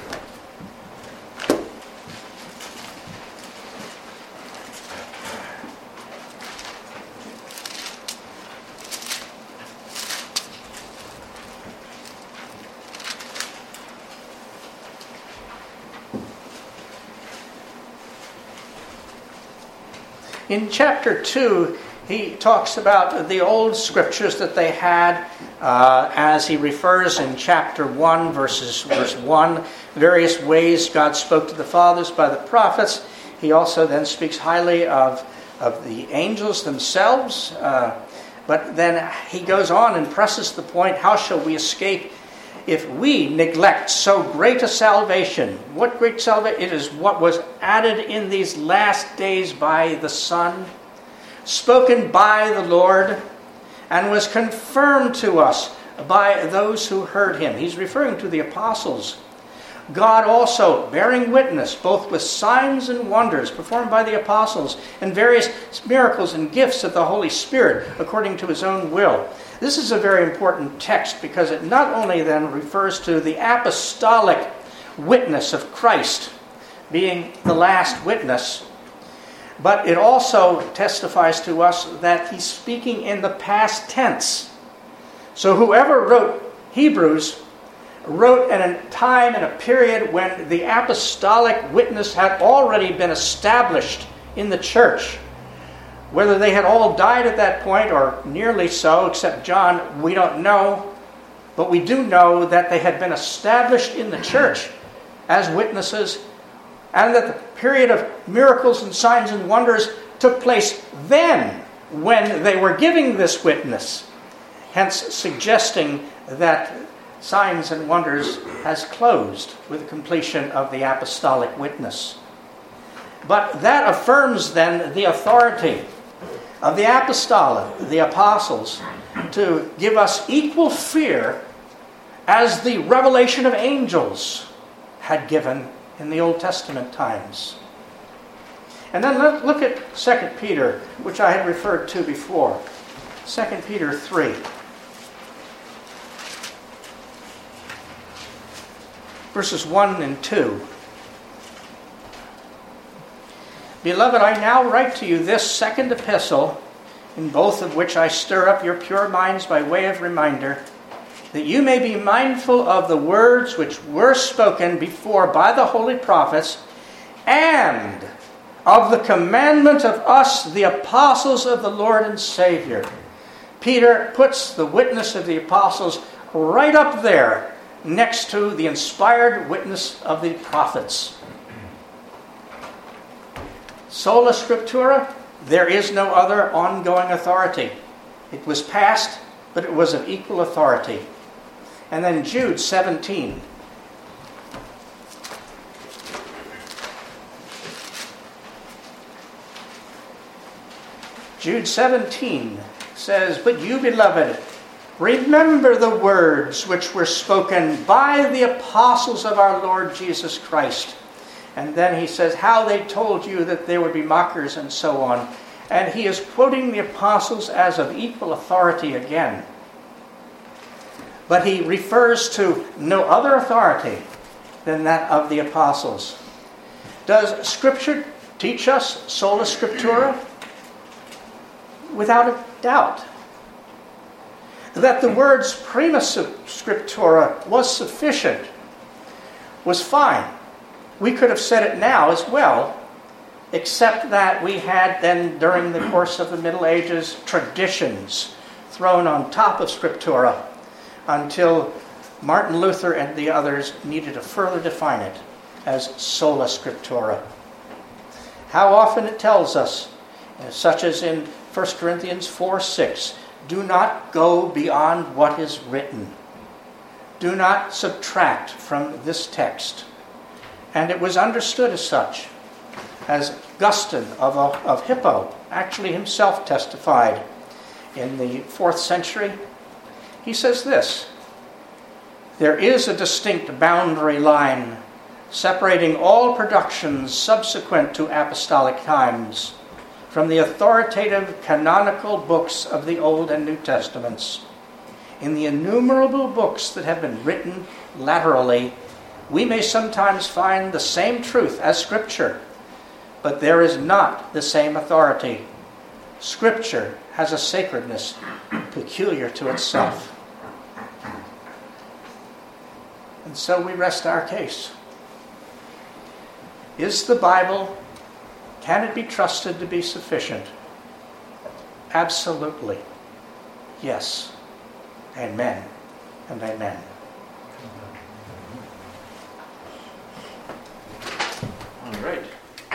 In chapter two, he talks about the old Scriptures that they had, uh, as he refers in chapter one, verses verse one, various ways God spoke to the fathers by the prophets. He also then speaks highly of, of the angels themselves. Uh, but then he goes on and presses the point, how shall we escape if we neglect so great a salvation? What great salvation? It is what was added in these last days by the Son, spoken by the Lord, and was confirmed to us by those who heard him. He's referring to the apostles. God also bearing witness, both with signs and wonders performed by the apostles, and various miracles and gifts of the Holy Spirit, according to his own will. This is a very important text because it not only then refers to the apostolic witness of Christ being the last witness, but it also testifies to us that he's speaking in the past tense. So whoever wrote Hebrews wrote at a time and a period when the apostolic witness had already been established in the church. Whether they had all died at that point or nearly so, except John, we don't know. But we do know that they had been established in the church as witnesses, and that the period of miracles and signs and wonders took place then when they were giving this witness, hence suggesting that signs and wonders has closed with the completion of the apostolic witness. But that affirms then the authority of the apostolic, the apostles, to give us equal fear as the revelation of angels had given in the Old Testament times. And then let, look at Second Peter, which I had referred to before. Second Peter three. Verses one and two. Beloved, I now write to you this second epistle, in both of which I stir up your pure minds by way of reminder, that you may be mindful of the words which were spoken before by the holy prophets, and of the commandment of us, the apostles of the Lord and Savior. Peter puts the witness of the apostles right up there next to the inspired witness of the prophets. Sola Scriptura, there is no other ongoing authority. It was past, but it was of equal authority. And then Jude seventeen. Jude seventeen says, "But you, beloved, remember the words which were spoken by the apostles of our Lord Jesus Christ." And then he says how they told you that there would be mockers and so on. And he is quoting the apostles as of equal authority again. But he refers to no other authority than that of the apostles. Does Scripture teach us sola scriptura? Without a doubt. That the words prima scriptura was sufficient was fine. We could have said it now as well, except that we had then, during the course of the Middle Ages, traditions thrown on top of scriptura until Martin Luther and the others needed to further define it as sola scriptura. How often it tells us, such as in First Corinthians four six, do not go beyond what is written. Do not subtract from this text. And it was understood as such, as Augustine of, of Hippo actually himself testified in the fourth century. He says this: there is a distinct boundary line separating all productions subsequent to apostolic times from the authoritative canonical books of the Old and New Testaments. In the innumerable books that have been written laterally, we may sometimes find the same truth as Scripture, but there is not the same authority. Scripture has a sacredness peculiar to itself. And so we rest our case. Is the Bible, can it be trusted to be sufficient? Absolutely. Yes. Amen and amen.
All right.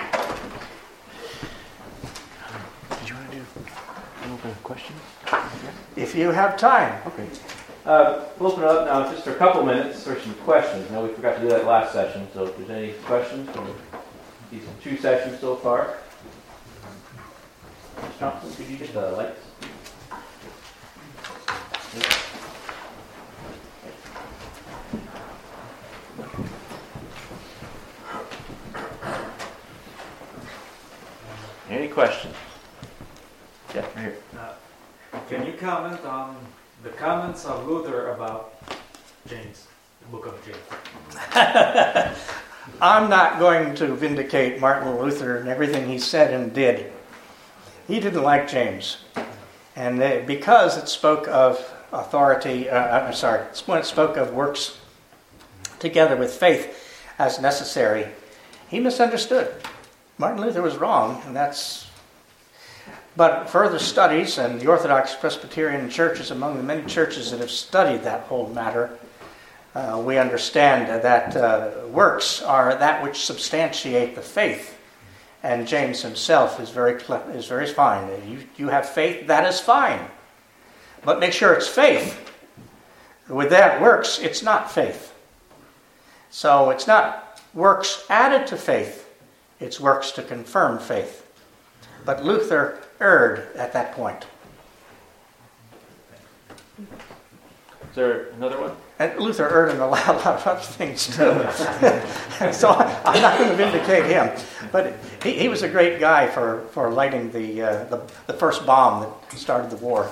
Did you want to do open questions?
If you have time.
Okay. Uh, we'll open it up now just for a couple minutes for some questions. Now, we forgot to do that last session, so if there's any questions from these two sessions so far. Miz Thompson, could you get the lights? Any questions? Yeah, right here.
Uh, can you comment on the comments of Luther about James, the book of James?
I'm not going to vindicate Martin Luther and everything he said and did. He didn't like James. And uh, because it spoke of authority, uh, I'm sorry, when it spoke of works together with faith as necessary, he misunderstood. Martin Luther was wrong, and that's... But further studies, and the Orthodox Presbyterian Church is among the many churches that have studied that whole matter, uh, we understand that uh, works are that which substantiate the faith. And James himself is very is very fine. You, you have faith, that is fine. But make sure it's faith. With that works, it's not faith. So it's not works added to faith. It's works to confirm faith. But Luther erred at that point.
Is there another one?
And Luther erred in a lot, a lot of other things too. So I'm not going to vindicate him. But he, he was a great guy for, for lighting the, uh, the the first bomb that started the war.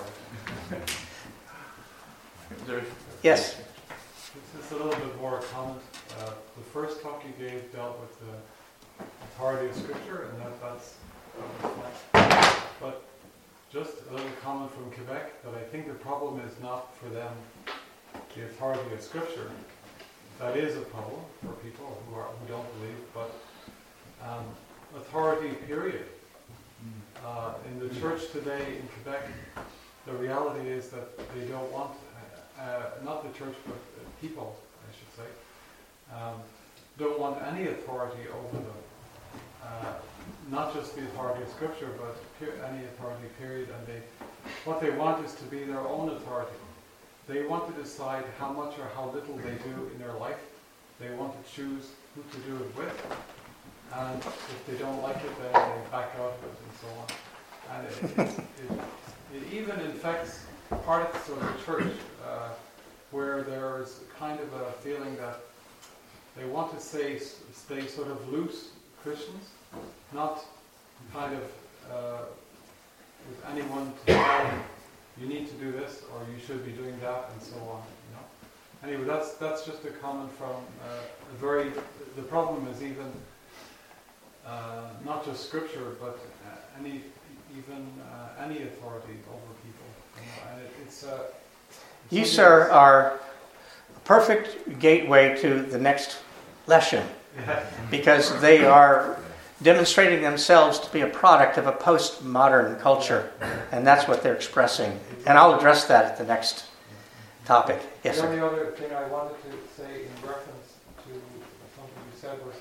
Is there...
Yes?
This is a little bit more comment. Uh, the first talk you gave dealt with the authority of Scripture, and that, that's uh, but just a little comment from Quebec that I think the problem is not for them the authority of Scripture. That is a problem for people who are who don't believe, but um, authority, period. Uh, in the church today in Quebec, the reality is that they don't want, uh, uh, not the church, but uh, people, I should say, um, don't want any authority over them. Uh, not just the authority of Scripture, but per- any authority, period. And they, what they want is to be their own authority. They want to decide how much or how little they do in their life. They want to choose who to do it with. And if they don't like it, then they back out of it and so on. And it, it, it, it even infects parts of the church uh, where there's kind of a feeling that they want to say, stay sort of loose Christians, not kind of uh, with anyone to tell them, you need to do this or you should be doing that and so on. You know? anyway, that's that's just a comment from uh, a very. The problem is even uh, not just scripture, but uh, any even uh, any authority over people. You know, and it, it's. Uh,
You, sir, are a perfect gateway to the next lesson, because they are demonstrating themselves to be a product of a postmodern culture, and that's what they're expressing. And I'll address that at the next topic. Yes,
the
sir.
only other thing I wanted to say in reference to something you said was,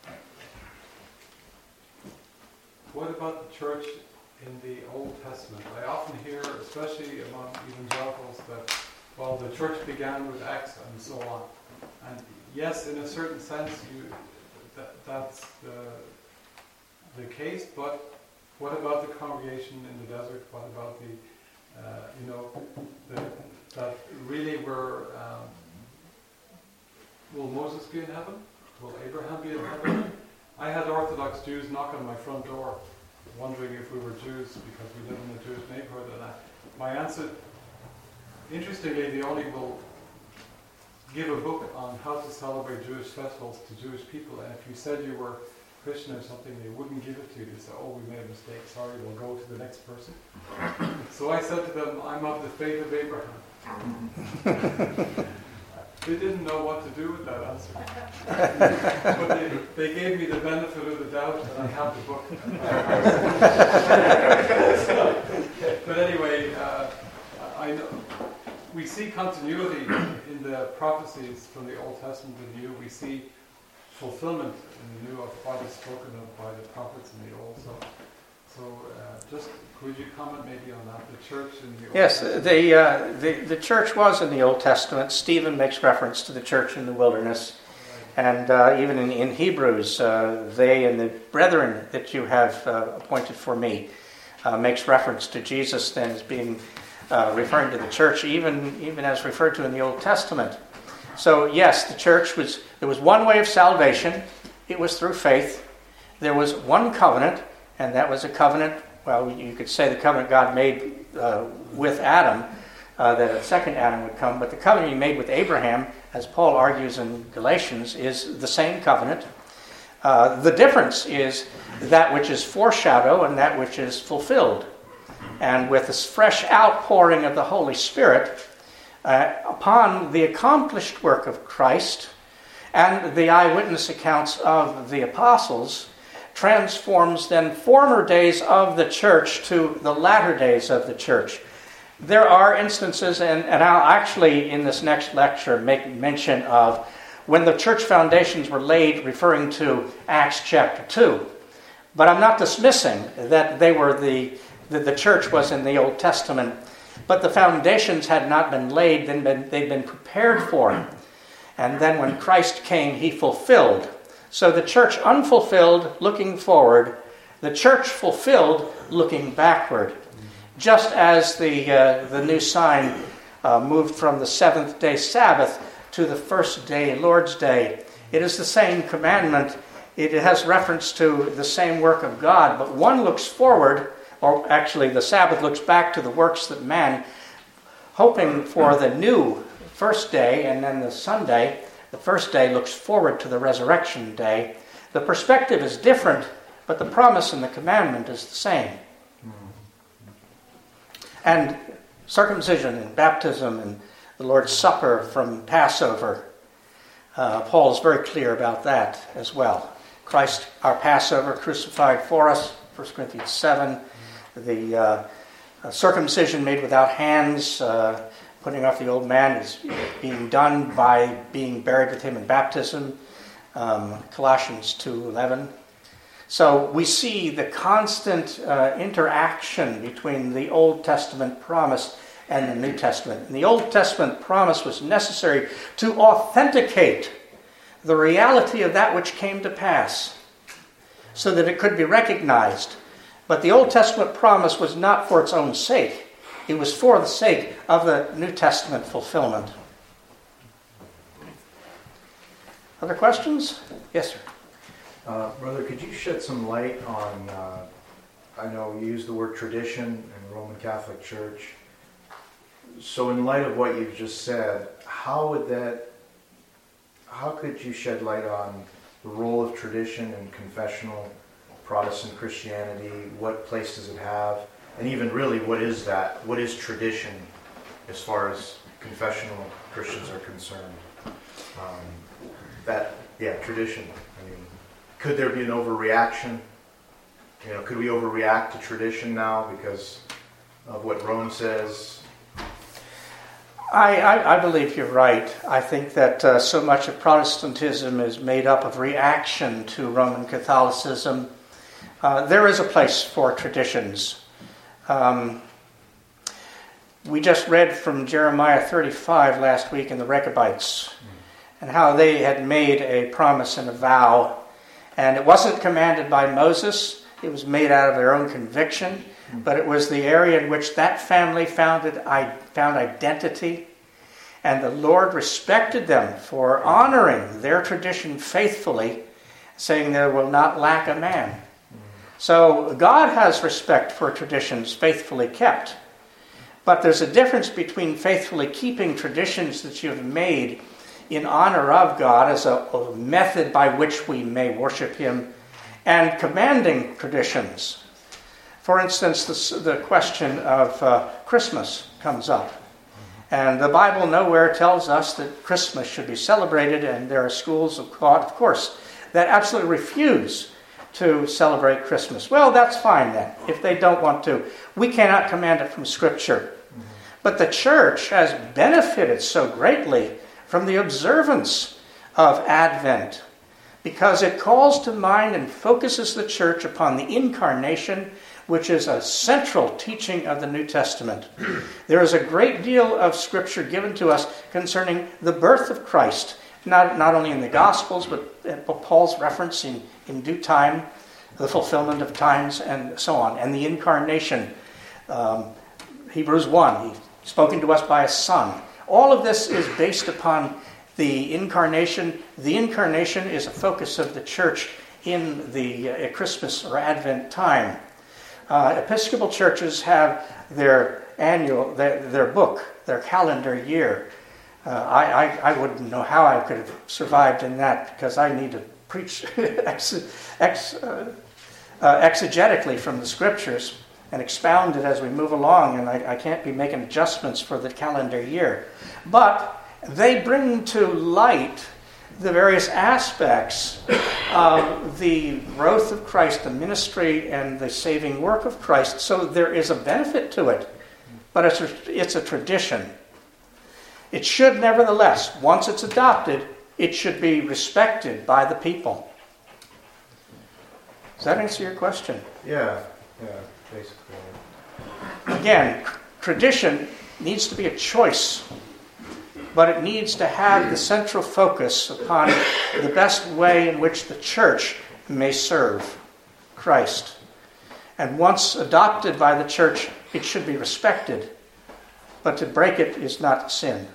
what about the church in the Old Testament? I often hear, especially among evangelicals, that, well, the church began with X and so on. And yes, in a certain sense, you, that, that's the, the case, but what about the congregation in the desert? What about the, uh, you know, the, that really were, um, will Moses be in heaven? Will Abraham be in heaven? I had Orthodox Jews knock on my front door, wondering if we were Jews because we live in a Jewish neighborhood. And I, my answer, interestingly, they only will give a book on how to celebrate Jewish festivals to Jewish people. And if you said you were Christian or something, they wouldn't give it to you. They say, oh, we made a mistake, sorry, we'll go to the next person. So I said to them, I'm of the faith of Abraham. They didn't know what to do with that answer. But they, they gave me the benefit of the doubt that I have the book. But anyway, uh, I know we see continuity in the prophecies from the Old Testament and the New. We see fulfillment in the New of what is spoken of by the prophets in the Old. So, so uh, just could you comment maybe on that? The church in the Old
Yes,
Testament?
the, uh, the the church was in the Old Testament. Stephen makes reference to the church in the wilderness. And uh, even in, in Hebrews, uh, they and the brethren that you have uh, appointed for me uh, makes reference to Jesus then as being uh, referring to the church, even even as referred to in the Old Testament. So yes, the church was, there was one way of salvation. It was through faith. There was one covenant, and that was a covenant, well, you could say the covenant God made uh, with Adam, uh, that a second Adam would come, but the covenant he made with Abraham, as Paul argues in Galatians, is the same covenant. Uh, the difference is that which is foreshadow and that which is fulfilled. And with this fresh outpouring of the Holy Spirit, Uh, upon the accomplished work of Christ and the eyewitness accounts of the apostles, transforms then former days of the church to the latter days of the church. There are instances, and, and I'll actually in this next lecture make mention of when the church foundations were laid, referring to Acts chapter two. But I'm not dismissing that they were the, that the church was in the Old Testament. But the foundations had not been laid, then been, they'd been prepared for him. And then when Christ came, he fulfilled. So the church unfulfilled, looking forward. The church fulfilled, looking backward. Just as the, uh, the new sign uh, moved from the seventh day Sabbath to the first day, Lord's Day. It is the same commandment. It has reference to the same work of God, but one looks forward. Or actually, the Sabbath looks back to the works that man, hoping for the new first day, and then the Sunday, the first day looks forward to the resurrection day. The perspective is different, but the promise and the commandment is the same. And circumcision and baptism and the Lord's Supper from Passover, uh, Paul is very clear about that as well. Christ, our Passover, crucified for us, First Corinthians seven. The uh, uh, circumcision made without hands, uh, putting off the old man, is being done by being buried with him in baptism, um, Colossians two eleven. So we see the constant uh, interaction between the Old Testament promise and the New Testament. And the Old Testament promise was necessary to authenticate the reality of that which came to pass, so that it could be recognized. But the Old Testament promise was not for its own sake. It was for the sake of the New Testament fulfillment. Other questions? Yes, sir.
Uh, brother, could you shed some light on, uh, I know you used the word tradition in the Roman Catholic Church. so in light of what you've just said, how would that, how could you shed light on the role of tradition in confessional Protestant Christianity? What place does it have? And even really, what is that? What is tradition as far as confessional Christians are concerned? Um, that, yeah, tradition. I mean, could there be an overreaction? You know, could we overreact to tradition now because of what Rome says?
I, I, I believe you're right. I think that uh, so much of Protestantism is made up of reaction to Roman Catholicism. Uh, there is a place for traditions. Um, we just read from Jeremiah thirty-five last week in the Rechabites, and how they had made a promise and a vow, and it wasn't commanded by Moses. It was made out of their own conviction, but it was the area in which that family founded, I found identity, and the Lord respected them for honoring their tradition faithfully, saying there will not lack a man. So God has respect for traditions faithfully kept. But there's a difference between faithfully keeping traditions that you've made in honor of God as a, a method by which we may worship Him, and commanding traditions. For instance, the, the question of uh, Christmas comes up. And the Bible nowhere tells us that Christmas should be celebrated, and there are schools of thought, of course, that absolutely refuse to celebrate Christmas. Well, that's fine then, if they don't want to. We cannot command it from Scripture. Mm-hmm. But the church has benefited so greatly from the observance of Advent, because it calls to mind and focuses the church upon the incarnation, which is a central teaching of the New Testament. There is a great deal of Scripture given to us concerning the birth of Christ, not, not only in the Gospels, but Paul's reference in, in due time, the fulfillment of times, and so on, and the incarnation. Um, Hebrews one, He's spoken to us by a Son. All of this is based upon the incarnation. The incarnation is a focus of the church in the uh, Christmas or Advent time. Uh, Episcopal churches have their annual, their, their book, their calendar year. Uh, I, I, I wouldn't know how I could have survived in that, because I need to preach ex, ex, uh, uh, exegetically from the Scriptures and expound it as we move along, and I, I can't be making adjustments for the calendar year. But they bring to light the various aspects of the growth of Christ, the ministry and the saving work of Christ. So there is a benefit to it, but it's a, it's a tradition. It should nevertheless, once it's adopted, it should be respected by the people. Does that answer your question?
Yeah, yeah, basically.
Again, tradition needs to be a choice, but it needs to have the central focus upon the best way in which the church may serve Christ. And once adopted by the church, it should be respected, but to break it is not sin.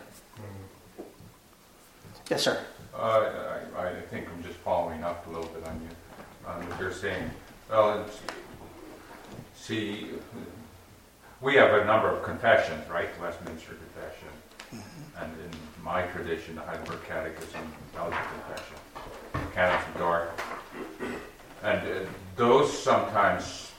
Yes, sir.
Uh, I, I think I'm just following up a little bit on you, on what you're saying. Well, it's, see, we have a number of confessions, right? Westminster Confession, mm-hmm. and in my tradition, the Heidelberg Catechism, Belgian Confession, Canons of Dort, and uh, those sometimes,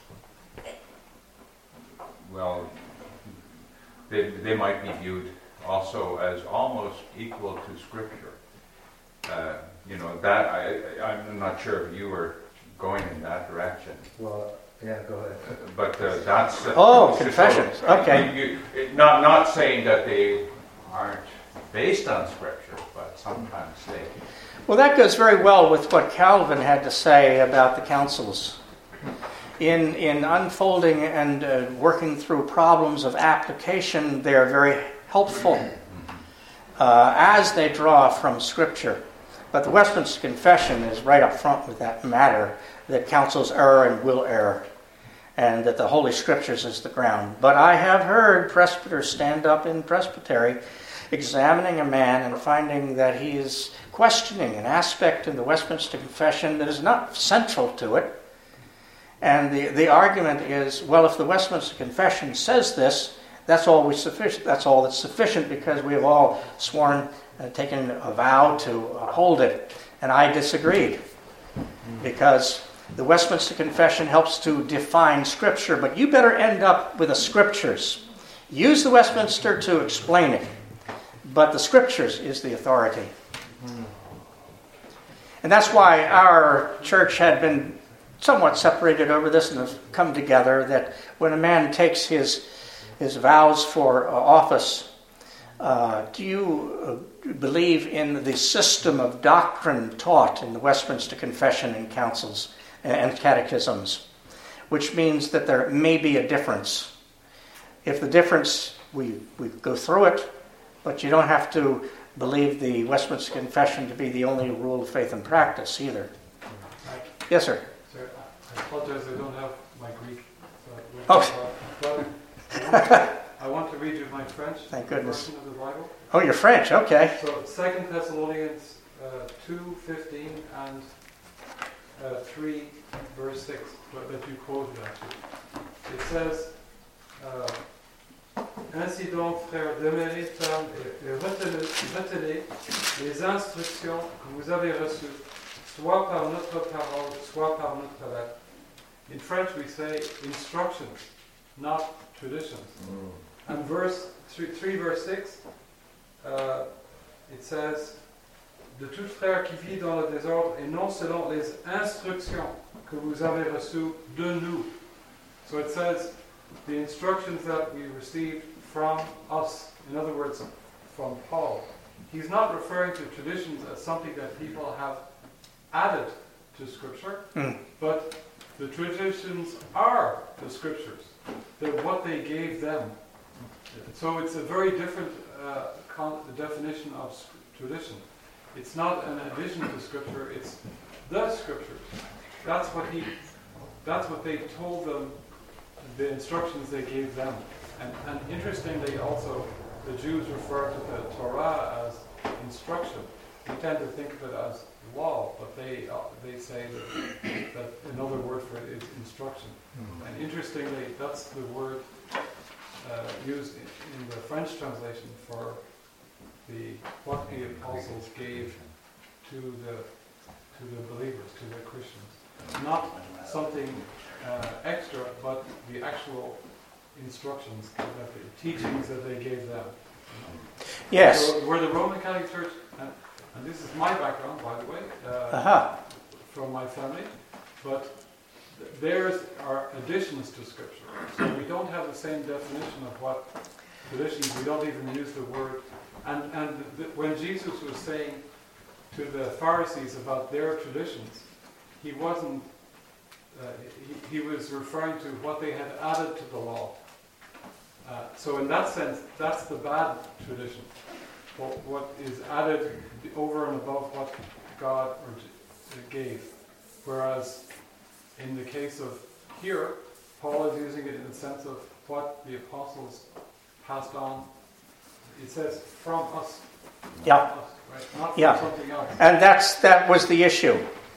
well, they they might be viewed also as almost equal to Scripture. Uh, you know, that, I, I'm not sure if you were going in that direction.
Well, yeah, go ahead.
But uh, that's... Uh,
oh, confessions,
so,
okay.
You, you, not, not saying that they aren't based on Scripture, but sometimes they...
Well, that goes very well with what Calvin had to say about the councils. In, in unfolding and uh, working through problems of application, they are very helpful uh, as they draw from Scripture. But the Westminster Confession is right up front with that matter, that councils err and will err, and that the Holy Scriptures is the ground. But I have heard presbyters stand up in presbytery examining a man and finding that he is questioning an aspect in the Westminster Confession that is not central to it. And the, the argument is, well, if the Westminster Confession says this, That's always sufficient. That's all that's sufficient because we have all sworn, uh, taken a vow to uphold it. And I disagreed because the Westminster Confession helps to define Scripture, but you better end up with the Scriptures. Use the Westminster to explain it, but the Scriptures is the authority. And that's why our church had been somewhat separated over this and has come together, that when a man takes his his vows for uh, office, uh, do you uh, believe in the system of doctrine taught in the Westminster Confession and Councils and Catechisms, which means that there may be a difference. If the difference, we, we go through it, but you don't have to believe the Westminster Confession to be the only rule of faith and practice either. Yes, sir.
Sir, I apologize, I don't have my Greek. So
Oh.
but I, want to, I want to read you my French
Thank goodness.
version of the Bible.
Oh, you're French, okay.
So Second Thessalonians uh, two fifteen and uh, three verse six that you quoted actually. It says, uh, ainsi donc, frères, demeurez fermes et retenez, retenez les instructions que vous avez reçues, soit par notre parole, soit par notre lettre. In French we say instructions, not traditions. Mm. And verse three, three verse six, uh, it says, de tout frère qui vit dans le désordre et non selon les instructions que vous avez reçues de nous. So it says the instructions that we received from us, in other words, from Paul. He's not referring to traditions as something that people have added to Scripture, mm. but the traditions are the Scriptures. They're what they gave them. So it's a very different uh, con- definition of sc- tradition. It's not an addition to Scripture, it's the Scriptures. That's what he, that's what they told them, the instructions they gave them. And, and interestingly also, the Jews refer to the Torah as instruction. We tend to think of it as law, but they uh, they say that, that another word for it is instruction. Mm-hmm. And interestingly, that's the word uh, used in, in the French translation for the what the apostles gave to the to the believers, to the Christians. Not something uh, extra, but the actual instructions, that the teachings that they gave them.
Yes.
So where the Roman Catholic Church, and, and this is my background, by the way, uh,
uh-huh.
from my family, but th- theirs are additions to Scripture. So we don't have the same definition of what traditions. We don't even use the word. And and th- when Jesus was saying to the Pharisees about their traditions, he wasn't. Uh, he, he was referring to what they had added to the law. Uh, so in that sense, that's the bad tradition. What, what is added over and above what God or, uh, gave. Whereas in the case of here, Paul is using it in the sense of what the apostles passed on. It says from us.
Yeah.
Us, right? Not from
yeah.
something else.
And that's that was the issue.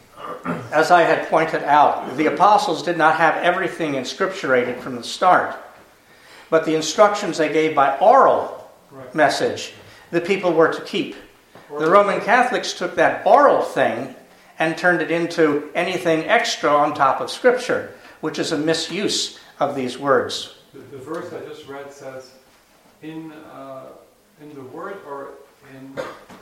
As I had pointed out, the apostles did not have everything inscripturated from the start. But the instructions they gave by oral right. message, the people were to keep. Or the Roman Catholics took that oral thing and turned it into anything extra on top of Scripture, which is a misuse of these words.
The, the verse I just read says, in uh, in the Word or in... Uh,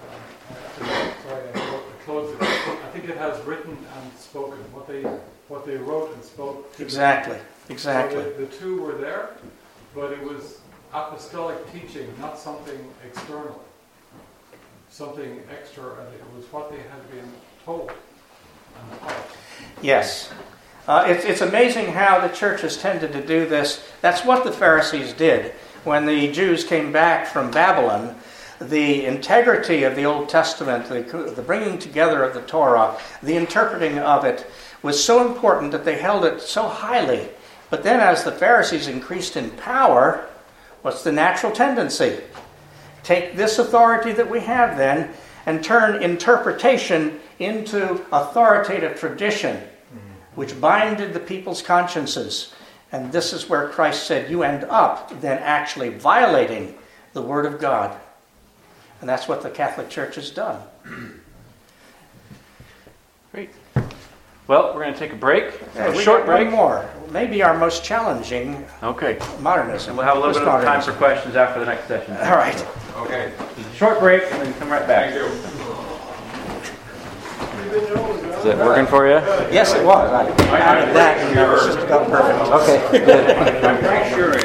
uh, sorry, I closed it. I think it has written and spoken, what they what they wrote and spoke.
Exactly, exactly.
So the, the two were there, but it was apostolic teaching, not something external, something extra, and it was what they had been told and taught.
Yes. Uh, it's, it's amazing how the church has tended to do this. That's what the Pharisees did. When the Jews came back from Babylon, the integrity of the Old Testament, the, the bringing together of the Torah, the interpreting of it was so important that they held it so highly. But then as the Pharisees increased in power, what's the natural tendency? Take this authority that we have then and turn interpretation into authoritative tradition, which binded the people's consciences. And this is where Christ said you end up then actually violating the Word of God. And that's what the Catholic Church has done.
Great. Well, we're going to take a break.
Yeah,
a
we
short
got
break.
One more. Maybe our most challenging
Okay.
modernism.
And we'll have a little bit of time
Postmodernism.
for questions after the next session.
All right.
Okay,
Short break and then come right back.
thank you.
Is it working for you?
Yes, it was. I added that, and that was just about perfect.
Okay, good.
I'm pretty sure